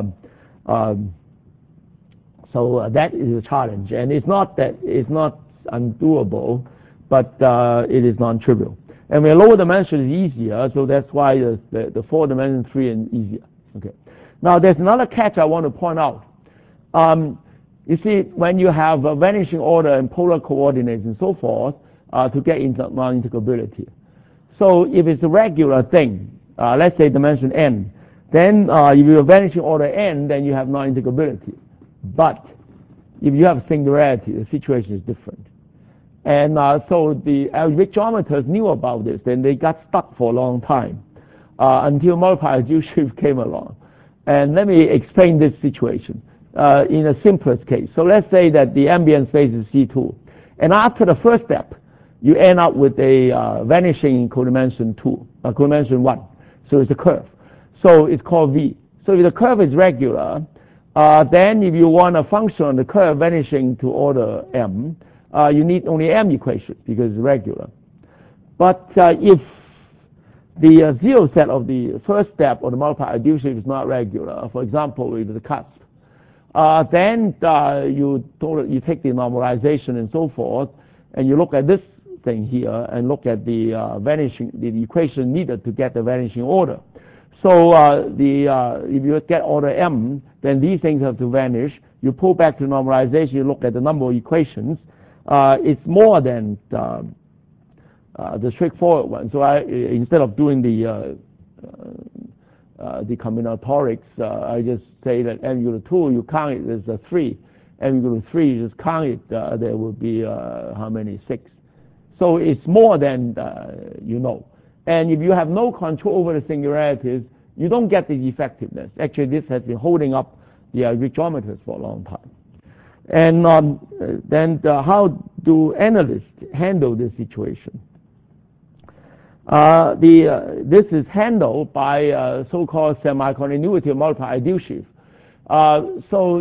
So that is a challenge, and it's not undoable, but it is non-trivial. And when lower dimension is easier, so that's why the 4-dimension 3 is easier. Okay. Now there's another catch I want to point out. You see, when you have a vanishing order and polar coordinates and so forth, to get into non-integrability. So if it's a regular thing, let's say dimension n, then if you have vanishing order n, then you have non-integrability. But if you have singularity, the situation is different. And so the algebraic geometers knew about this, and they got stuck for a long time until multiplier-reduced came along. And let me explain this situation in a simplest case. So let's say that the ambient space is C2. And after the first step, you end up with a vanishing codimension 1. So it's a curve. So it's called V. So if the curve is regular, then if you want a function on the curve vanishing to order m, you need only m equations because it's regular. But if the zero set of the first step of the multiplier-reduced is not regular, for example, with the cusp, then you take the normalization and so forth, and you look at this thing here and look at the the equation needed to get the vanishing order. So if you get order m, then these things have to vanish. You pull back to normalization, you look at the number of equations. It's more than the straightforward one. So instead of doing the combinatorics, I just say that m equal to 2, you count it as a 3. M equal to 3, you just count it, there will be how many? 6. So it's more than you know. And if you have no control over the singularities, you don't get the effectiveness. Actually, this has been holding up the Greek geometers for a long time. And then how do analysts handle this situation? This is handled by so-called semi-continuity of multiplied ideal shift. So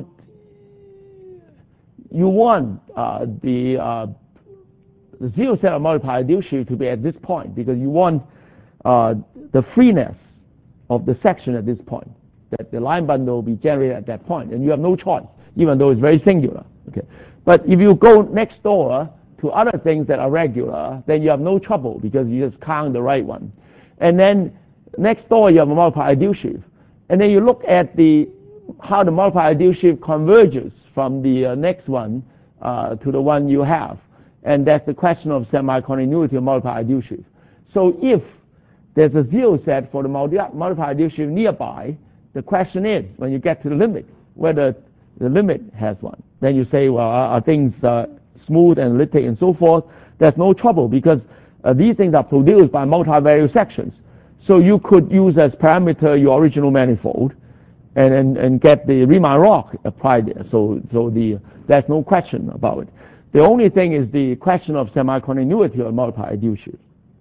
you want the zero set of multiplied ideal shift to be at this point, because you want the freeness of the section at this point, that the line bundle will be generated at that point, and you have no choice, even though it's very singular. Okay. But if you go next door to other things that are regular, then you have no trouble because you just count the right one. And then next door you have a multiplied ideal shift. And then you look at how the multiplied ideal shift converges from the next one to the one you have. And that's the question of semi-continuity of multiplied ideal shift. So if there's a zero set for the multiplied ideal shift nearby, the question is, when you get to the limit, whether the limit has one. Then you say, well, are things smooth and elliptic and so forth? There's no trouble because these things are produced by multivariate sections. So you could use as parameter your original manifold and get the Riemann-Roch applied there. So there's no question about it. The only thing is the question of semi-continuity of multiplied ideal shift.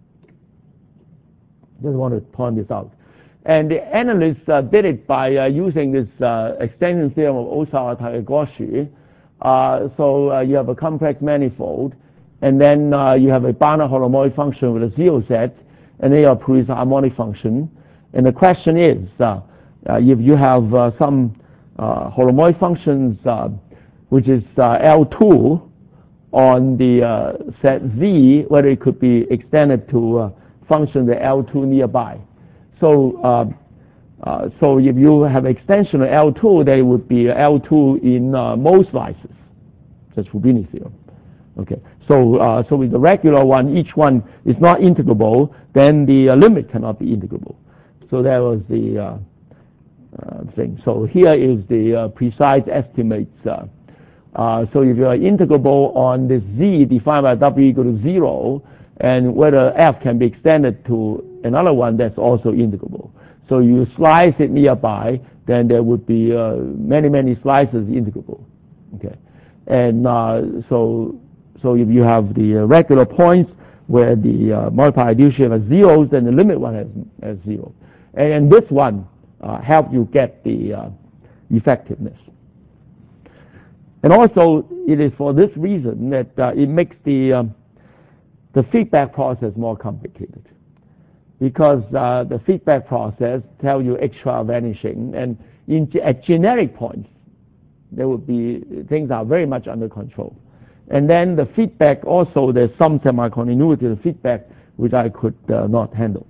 Just want to point this out. And the analysts did it by using this extension theorem of Osawa-Takegoshi. So you have a complex manifold, and then you have a Banach holomoid function with a zero set, and then you have Puis's harmonic function. And the question is, if you have some holomoid functions which is L2 on the set Z, whether it could be extended to function the L2 nearby. So so if you have extension of L2, there would be L2 in most slices. That's Fubini theorem. Okay. So so with the regular one, each one is not integrable, then the limit cannot be integrable. So that was the thing. So here is the precise estimates. So if you are integrable on this Z defined by W equal to 0, and whether F can be extended to another one that's also integrable. So you slice it nearby, then there would be many slices integrable. Okay. And so if you have the regular points where the multiplied ideal shift has zeros, then the limit one has 0. And this one helps you get the effectiveness. And also, it is for this reason that it makes the feedback process more complicated, because the feedback process tells you extra vanishing, and at generic points there would be things are very much under control. And then the feedback also, there's some semi-continuity to the feedback which I could not handle.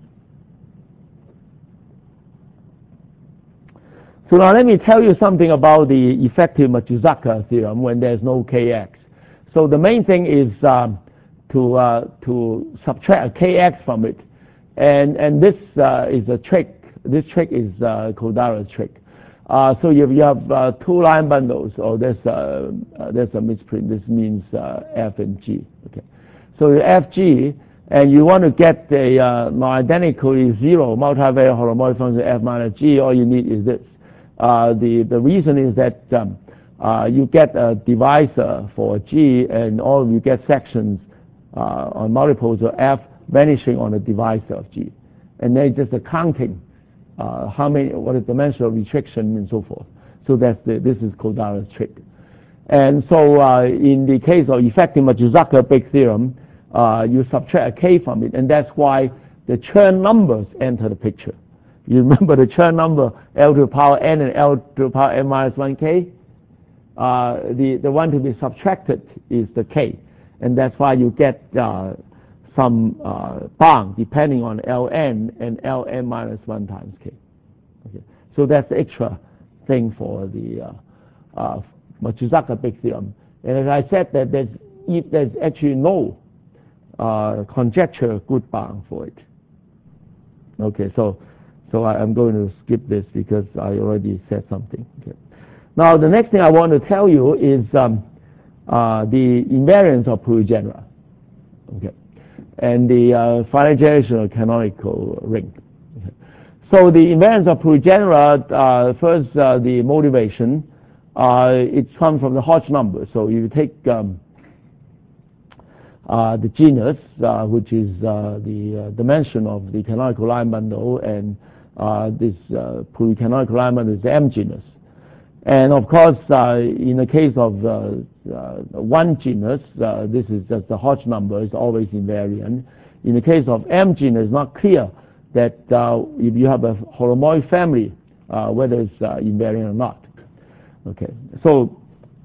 So now let me tell you something about the effective Matsuzaka theorem when there's no kx. So the main thing is to subtract a kx from it, and this is a trick. This trick is Kodara's trick. So if you have two line bundles, or there's a misprint. This means F and G. Okay. So the FG, and you want to get a non-identically zero multivariate holomoid function F minus G. All you need is this. The reason is that you get a divisor for G, and all you get sections on multiples of F vanishing on the divisor of G, and then just accounting how many, what is the dimensional restriction and so forth. So this is Kodara's trick. And so in the case of effective Matsuzaka big theorem, you subtract a k from it, and that's why the Chern numbers enter the picture. You remember the Chern number L to the power n and L to the power n minus 1k? The one to be subtracted is the k, and that's why you get some bound depending on Ln and Ln minus 1 times k. Okay. So that's the extra thing for the Matsuzaka-Big theorem. And as I said, that there's actually no conjecture good bound for it. Okay, so I'm going to skip this because I already said something. Okay. Now the next thing I want to tell you is the invariance of Puri-Genera. Okay, and the finite generational canonical ring. Okay. So the invariance of Puri-Genera, first the motivation, it comes from the Hodge number. So you take the genus, which is the dimension of the canonical line bundle, and this Puri-canonical line bundle is the M genus. And of course, in the case of one genus, this is just the Hodge number, is always invariant. In the case of M genus, it's not clear that if you have a holomoid family, whether it's invariant or not. Okay, so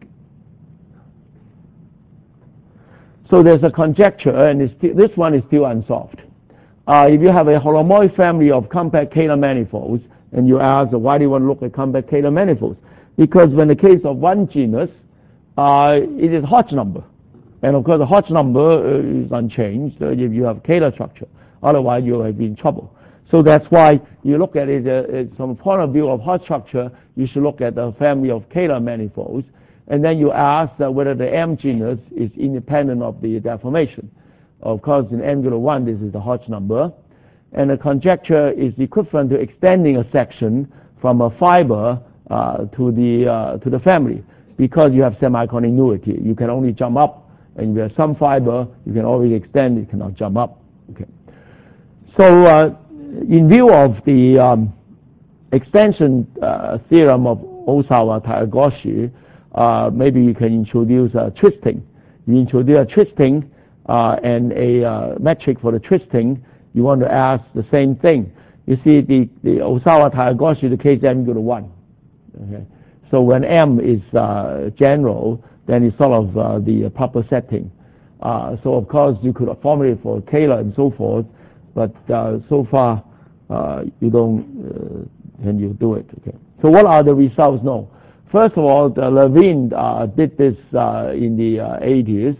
there's a conjecture, and this one is still unsolved. If you have a holomoid family of compact Kähler manifolds, and you ask, why do you want to look at compact Kähler manifolds? Because when the case of one genus, it is Hodge number. And of course, the Hodge number is unchanged if you have Kähler structure. Otherwise, you will be in trouble. So that's why you look at it from the point of view of Hodge structure, you should look at the family of Kähler manifolds. And then you ask whether the M genus is independent of the deformation. Of course, in angular 1, this is the Hodge number. And the conjecture is equivalent to extending a section from a fiber to the family, because you have semi-continuity. You can only jump up, and if you have some fiber, you can always extend, you cannot jump up. Okay. So in view of the extension theorem of Osawa-Tayagoshi, maybe you can introduce twisting. You introduce a twisting and a metric for the twisting. You want to ask the same thing. You see, the Osawa-Tayagoshi, the case M equal to 1. Okay. So when M is general, then it's sort of the proper setting. So of course you could formulate for Kähler and so forth, but so far you don't. Can you do it? Okay. So what are the results? No. First of all, Levine did this in the 80s.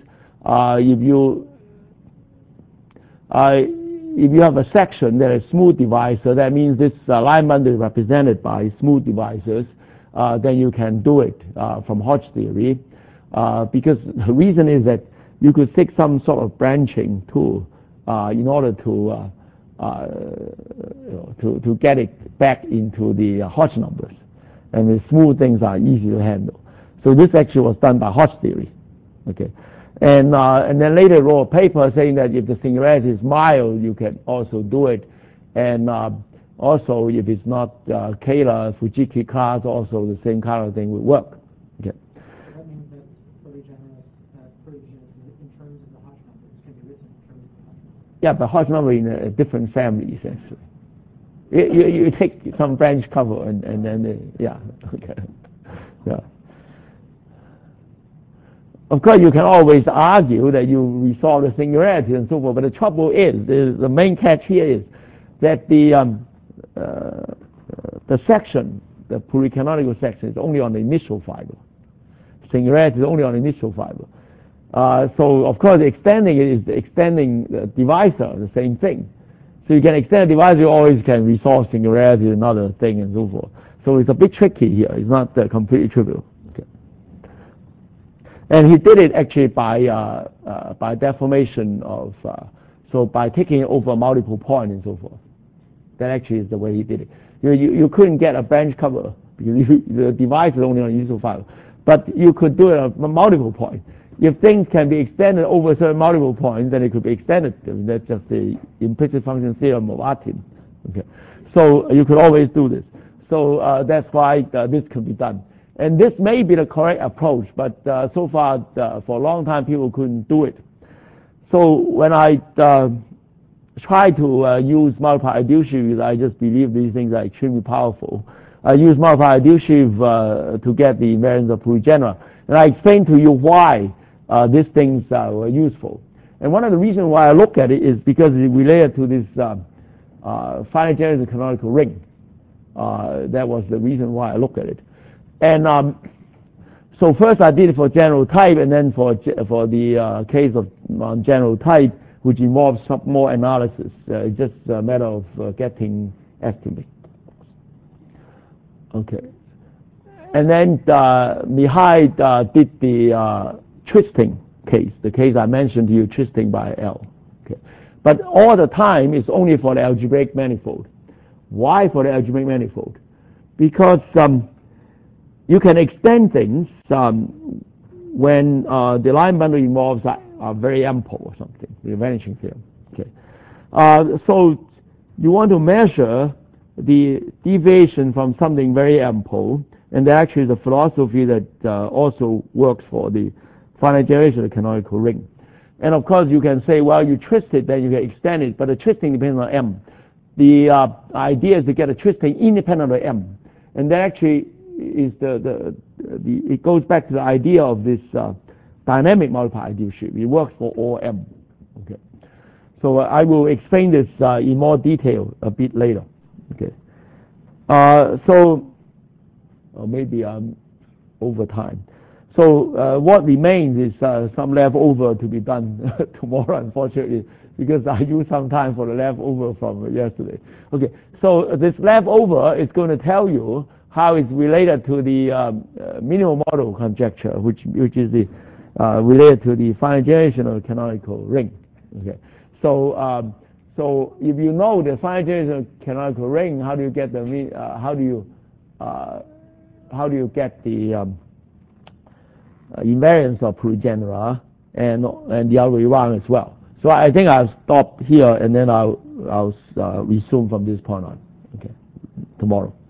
If you have a section that is smooth divisor, that means this line bundle is represented by smooth divisors, then you can do it from Hodge theory, because the reason is that you could take some sort of branching tool in order to get it back into the Hodge numbers, and the smooth things are easy to handle. So this actually was done by Hodge theory. Okay. And then later wrote a paper saying that if the singularity is mild, you can also do it. And also, if it's not Kähler, Fujiki class, also the same kind of thing would work. Okay. So that means that Puri-Genera in terms of the Hodge numbers can be written in terms of the Hodge numbers. Yeah, but Hodge number in a different family, essentially. You take some branch cover and then, yeah, okay. Yeah. Of course, you can always argue that you resolve the singularity and so forth, but the trouble is, the main catch here is that the section, the Puri-canonical section, is only on the initial fiber. Singularity is only on the initial fiber. So, of course, extending it is extending the divisor, the same thing. So you can extend the divisor, you always can resolve singularity, another thing, and so forth. So it's a bit tricky here. It's not completely trivial. Okay. And he did it actually by deformation of, so by taking it over multiple points and so forth. That actually is the way he did it. You couldn't get a branch cover because the device is only on initial fiber. But you could do it on multiple points. If things can be extended over certain multiple points, then it could be extended. I mean, that's just the implicit function theorem of Artin. Okay. So you could always do this. So that's why this could be done. And this may be the correct approach, but so far, for a long time, people couldn't do it. So when I try to use multiply Adilshev, I just believe these things are extremely powerful. I use multiply Adilshev to get the invariance of Puri-Genera. And I explain to you why these things were useful. And one of the reasons why I look at it is because it related to this finite generation canonical ring. That was the reason why I look at it. And so first I did it for general type, and then for the case of general type, which involves some more analysis. It's just a matter of getting estimate. Okay. And then Mihai did the twisting case, the case I mentioned to you, twisting by L. Okay. But all the time it's only for the algebraic manifold. Why for the algebraic manifold? Because you can extend things when the line boundary involves are very ample or something, the vanishing theorem. Okay. So you want to measure the deviation from something very ample, and that actually is a philosophy that also works for the finite generation of the canonical ring. And of course you can say, well, you twist it, then you can extend it, but the twisting depends on M. The idea is to get a twisting independent of M, and that actually is it goes back to the idea of this dynamic multiplier idealship. It works for all M. Okay, so I will explain this in more detail a bit later. Okay, so maybe I'm over time. So what remains is some leftover to be done tomorrow, unfortunately, because I used some time for the leftover from yesterday. Okay, so this leftover is going to tell you how it's related to the minimal model conjecture, which is the related to the finite generation of the canonical ring. Okay, so so if you know the finite generation of the canonical ring, how do you get the get the invariance of Pruitt-Genera and the other way around as well. So I think I'll stop here, and then I'll resume from this point on. Okay, tomorrow.